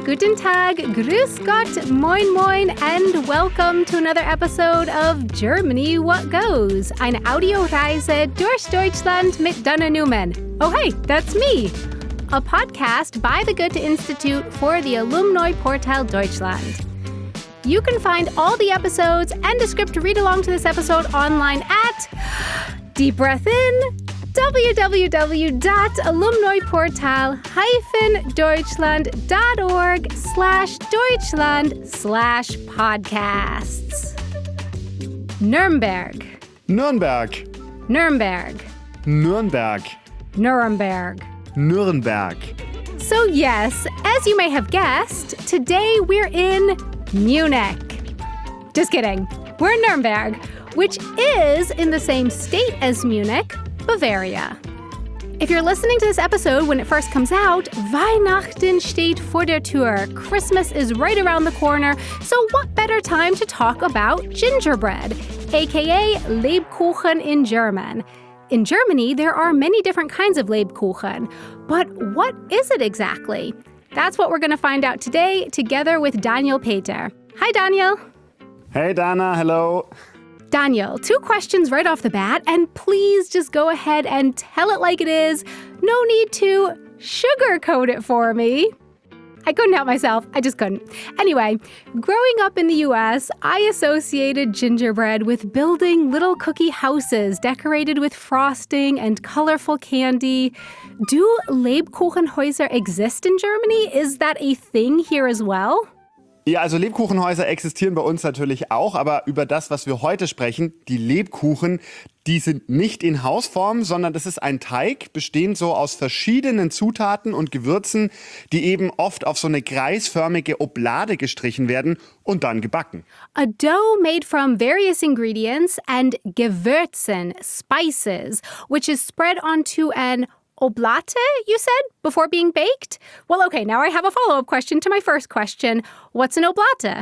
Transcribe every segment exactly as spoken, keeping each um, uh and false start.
guten Tag, grüß Gott, moin moin, and welcome to another episode of Germany What Goes, eine Audioreise durch Deutschland mit Dana Newman. Oh hey, that's me. A podcast by the Goethe-Institut for the Alumni Portal Deutschland. You can find all the episodes and a script to read along to this episode online at, deep breath in, www.alumniportal-deutschland.org slash Deutschland slash podcasts. Nürnberg. Nürnberg. Nürnberg. Nürnberg. Nuremberg. Nürnberg. So yes, as you may have guessed, today we're in Munich. Just kidding. We're in Nuremberg, which is in the same state as Munich, Bavaria. If you're listening to this episode when it first comes out, Weihnachten steht vor der Tür. Christmas is right around the corner, so what better time to talk about gingerbread, aka Lebkuchen in German. In Germany, there are many different kinds of Lebkuchen, but what is it exactly? That's what we're going to find out today together with Daniel Peter. Hi, Daniel. Hey, Dana. Hello. Daniel, two questions right off the bat, and please just go ahead and tell it like it is. No need to sugarcoat it for me. I couldn't help myself. I just couldn't. Anyway, growing up in the U S, I associated gingerbread with building little cookie houses decorated with frosting and colorful candy. Do Lebkuchenhäuser exist in Germany? Is that a thing here as well? Ja, also Lebkuchenhäuser existieren bei uns natürlich auch, aber über das, was wir heute sprechen, die Lebkuchen, die sind nicht in Hausform, sondern das ist ein Teig, bestehend so aus verschiedenen Zutaten und Gewürzen, die eben oft auf so eine kreisförmige Oblade gestrichen werden und dann gebacken. A dough made from various ingredients and Gewürzen, spices, which is spread onto an Oblate, you said, before being baked? Well, okay, now I have a follow-up question to my first question. What's an Oblate?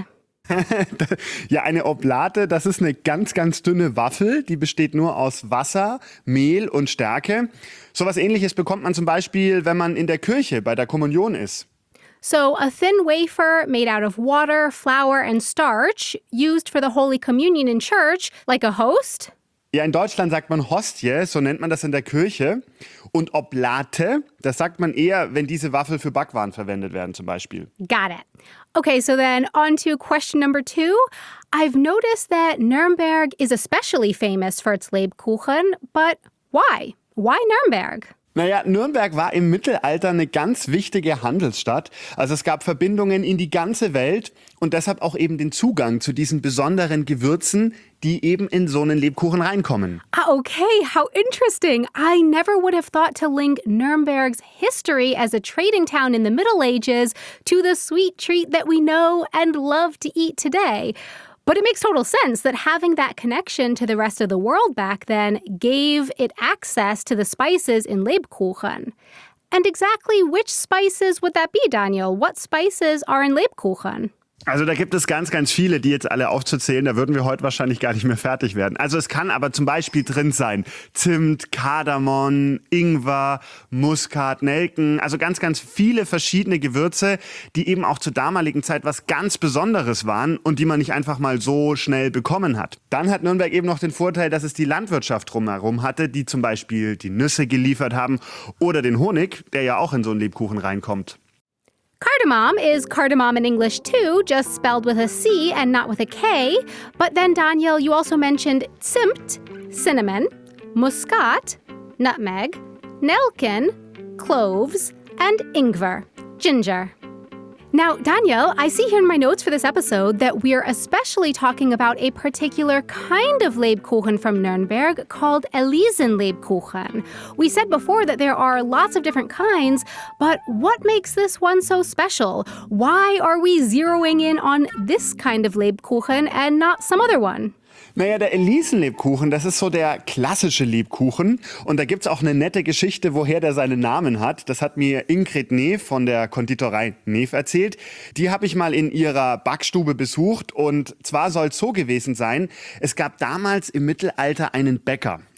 Ja, eine Oblate, das ist eine ganz, ganz dünne Waffel, die besteht nur aus Wasser, Mehl und Stärke. So was Ähnliches bekommt man zum Beispiel, wenn man in der Kirche bei der Kommunion ist. So a thin wafer made out of water, flour and starch, used for the Holy Communion in church, like a host? Ja, in Deutschland sagt man Hostie, so nennt man das in der Kirche. Und Oblate, das sagt man eher, wenn diese Waffel für Backwaren verwendet werden zum Beispiel. Got it. Okay, so then on to question number two. I've noticed that Nuremberg is especially famous for its Lebkuchen, but why? Why Nuremberg? Naja, Nürnberg war im Mittelalter eine ganz wichtige Handelsstadt. Also es gab Verbindungen in die ganze Welt und deshalb auch eben den Zugang zu diesen besonderen Gewürzen, die eben in so einen Lebkuchen reinkommen. Ah, okay, how interesting. I never would have thought to link Nuremberg's history as a trading town in the Middle Ages to the sweet treat that we know and love to eat today. But it makes total sense that having that connection to the rest of the world back then gave it access to the spices in Lebkuchen. And exactly which spices would that be, Daniel? What spices are in Lebkuchen? Also da gibt es ganz, ganz viele, die jetzt alle aufzuzählen. Da würden wir heute wahrscheinlich gar nicht mehr fertig werden. Also es kann aber zum Beispiel drin sein Zimt, Kardamom, Ingwer, Muskat, Nelken. Also ganz, ganz viele verschiedene Gewürze, die eben auch zur damaligen Zeit was ganz Besonderes waren und die man nicht einfach mal so schnell bekommen hat. Dann hat Nürnberg eben noch den Vorteil, dass es die Landwirtschaft drumherum hatte, die zum Beispiel die Nüsse geliefert haben oder den Honig, der ja auch in so einen Lebkuchen reinkommt. Cardamom is cardamom in English too, just spelled with a C and not with a K. But then, Daniel, you also mentioned Zimt, cinnamon, Muskat, nutmeg, Nelken, cloves, and Ingwer, ginger. Now, Daniel, I see here in my notes for this episode that we're especially talking about a particular kind of Lebkuchen from Nuremberg called Elisenlebkuchen. We said before that there are lots of different kinds, but what makes this one so special? Why are we zeroing in on this kind of Lebkuchen and not some other one? Naja, der Elisenlebkuchen, das ist so der klassische Lebkuchen. Und da gibt's auch eine nette Geschichte, woher der seinen Namen hat. Das hat mir Ingrid Neef von der Konditorei Neef erzählt. Die habe ich mal in ihrer Backstube besucht. Und zwar soll es so gewesen sein, es gab damals im Mittelalter einen Bäcker.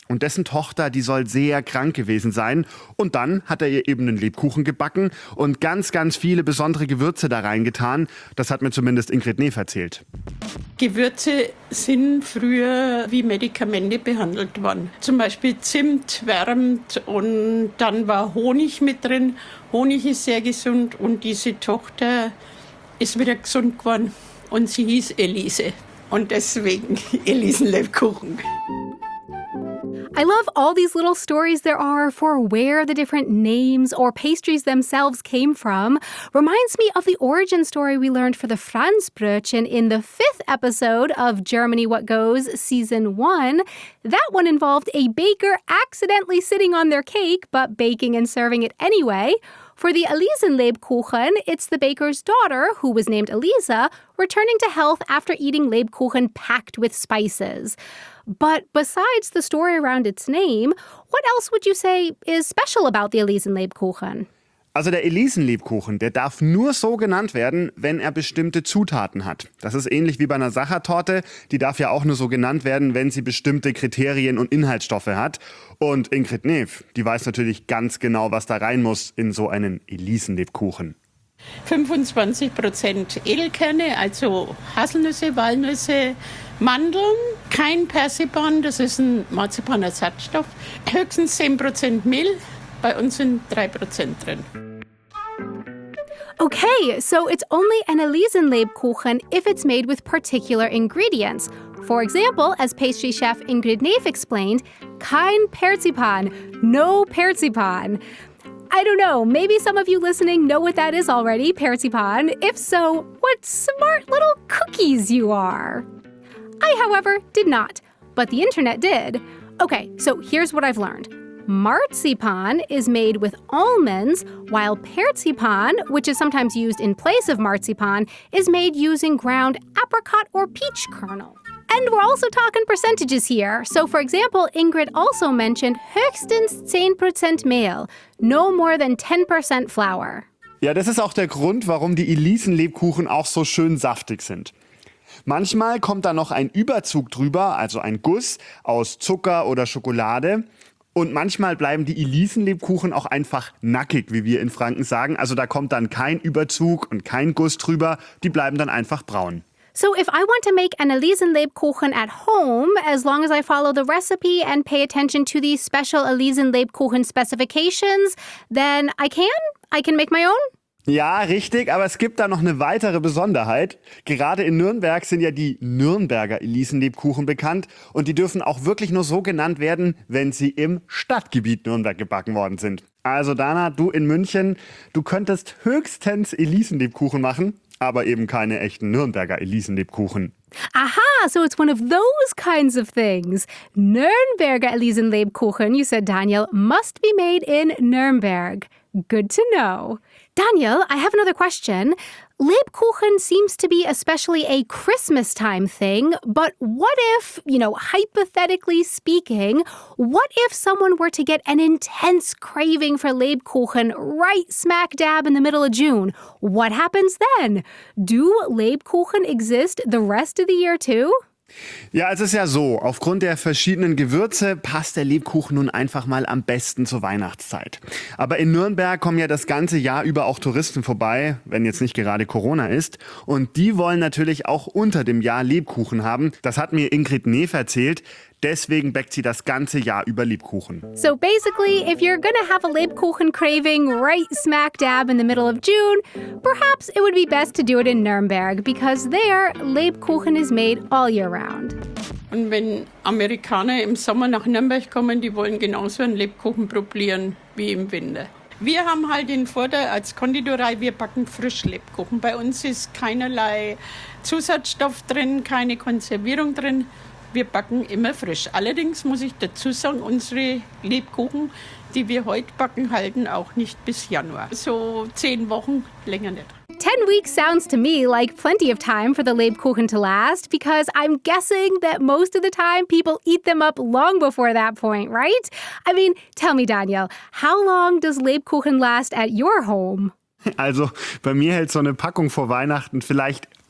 Und dessen Tochter, die soll sehr krank gewesen sein. Und dann hat er ihr eben einen Lebkuchen gebacken und ganz, ganz viele besondere Gewürze da reingetan. Das hat mir zumindest Ingrid Neef erzählt. Gewürze sind früher wie Medikamente behandelt worden. Zum Beispiel Zimt wärmt und dann war Honig mit drin. Honig ist sehr gesund und diese Tochter ist wieder gesund geworden. Und sie hieß Elise. Und deswegen Elisenlebkuchen. I love all these little stories there are for where the different names or pastries themselves came from. Reminds me of the origin story we learned for the Franzbrötchen in the fifth episode of Germany What Goes Season one. That one involved a baker accidentally sitting on their cake, but baking and serving it anyway. For the Elisenlebkuchen, it's the baker's daughter, who was named Elisa, returning to health after eating Lebkuchen packed with spices. But besides the story around its name, what else would you say is special about the Elisenlebkuchen? Also der Elisenlebkuchen, der darf nur so genannt werden, wenn er bestimmte Zutaten hat. Das ist ähnlich wie bei einer Sachertorte. Die darf ja auch nur so genannt werden, wenn sie bestimmte Kriterien und Inhaltsstoffe hat. Und Ingrid Neef, die weiß natürlich ganz genau, was da rein muss in so einen Elisenlebkuchen. fünfundzwanzig Prozent Edelkerne, also Haselnüsse, Walnüsse, Mandeln, kein Persipan, das ist ein Marzipanersatzstoff, höchstens zehn Prozent Mehl, bei uns sind drei Prozent drin. Okay, so it's only an Elisenlebkuchen if it's made with particular ingredients. For example, as pastry chef Ingrid Neef explained, kein Persipan, no Persipan. I don't know, maybe some of you listening know what that is already, Persipan. If so, what smart little cookies you are. I, however, did not, but the internet did. Okay, so here's what I've learned. Marzipan is made with almonds, while persipan, which is sometimes used in place of marzipan, is made using ground apricot or peach kernel. And we're also talking percentages here. So, for example, Ingrid also mentioned höchstens zehn Prozent Mehl, no more than ten percent flour. Ja, das ist auch der Grund, warum die Elisenlebkuchen auch so schön saftig sind. Manchmal kommt da noch ein Überzug drüber, also ein Guss aus Zucker oder Schokolade. Und manchmal bleiben die Elisenlebkuchen auch einfach nackig, wie wir in Franken sagen. Also da kommt dann kein Überzug und kein Guss drüber. Die bleiben dann einfach braun. So if I want to make an Elisenlebkuchen at home, as long as I follow the recipe and pay attention to the special Elisenlebkuchen specifications, then I can? I can make my own? Ja, richtig, aber es gibt da noch eine weitere Besonderheit. Gerade in Nürnberg sind ja die Nürnberger Elisenlebkuchen bekannt und die dürfen auch wirklich nur so genannt werden, wenn sie im Stadtgebiet Nürnberg gebacken worden sind. Also Dana, du in München, du könntest höchstens Elisenlebkuchen machen, aber eben keine echten Nürnberger Elisenlebkuchen. Aha, so it's one of those kinds of things. Nürnberger Elisenlebkuchen, you said, Daniel, must be made in Nürnberg. Good to know. Daniel, I have another question. Lebkuchen seems to be especially a Christmas time thing, but what if, you know, hypothetically speaking, what if someone were to get an intense craving for Lebkuchen right smack dab in the middle of June? What happens then? Do Lebkuchen exist the rest of the year too? Ja, es ist ja so, aufgrund der verschiedenen Gewürze passt der Lebkuchen nun einfach mal am besten zur Weihnachtszeit. Aber in Nürnberg kommen ja das ganze Jahr über auch Touristen vorbei, wenn jetzt nicht gerade Corona ist. Und die wollen natürlich auch unter dem Jahr Lebkuchen haben. Das hat mir Ingrid Neef erzählt. Deswegen backt sie das ganze Jahr über Lebkuchen. So basically, if you're gonna have a Lebkuchen craving right smack dab in the middle of June, perhaps it would be best to do it in Nürnberg, because there, Lebkuchen is made all year round. Und wenn Amerikaner im Sommer nach Nürnberg kommen, die wollen genauso einen Lebkuchen probieren wie im Winter. Wir haben halt den Vorteil als Konditorei, wir backen Frischlebkuchen. Bei uns ist keinerlei Zusatzstoff drin, keine Konservierung drin. Wir backen immer frisch. Allerdings muss ich dazu sagen, unsere Lebkuchen, die wir heute backen, halten auch nicht bis Januar. So zehn Wochen, länger nicht. Ten weeks sounds to me like plenty of time for the Lebkuchen to last, because I'm guessing that most of the time people eat them up long before that point, right? I mean, tell me, Daniel, how long does Lebkuchen last at your home? Also bei mir hält so eine Packung vor Weihnachten vielleicht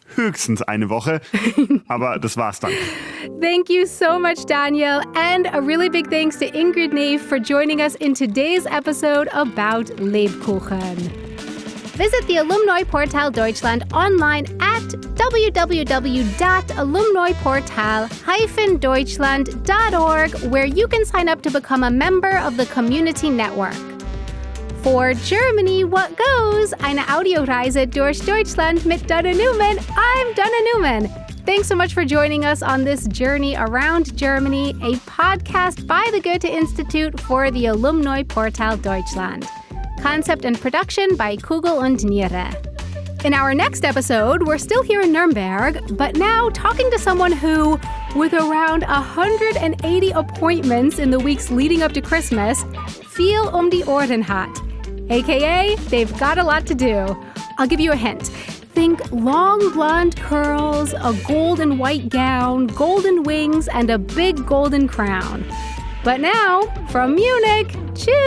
höchstens eine Woche. Aber das war's dann. Thank you so much, Daniel. And a really big thanks to Ingrid Nave for joining us in today's episode about Lebkuchen. Visit the Alumni Portal Deutschland online at w w w dot alumni portal dash deutschland dot org, where you can sign up to become a member of the community network. For Germany, what goes? Eine Audioreise durch Deutschland mit Donna Newman. I'm Donna Newman. Thanks so much for joining us on this journey around Germany, a podcast by the Goethe-Institut for the Alumni Portal Deutschland. Concept and production by Kugel und Niere. In our next episode, we're still here in Nuremberg, but now talking to someone who, with around one hundred eighty appointments in the weeks leading up to Christmas, viel um die Ohren hat. A K A, they've got a lot to do. I'll give you a hint. Think long blonde curls, a gold and white gown, golden wings, and a big golden crown. But now, from Munich, cheers!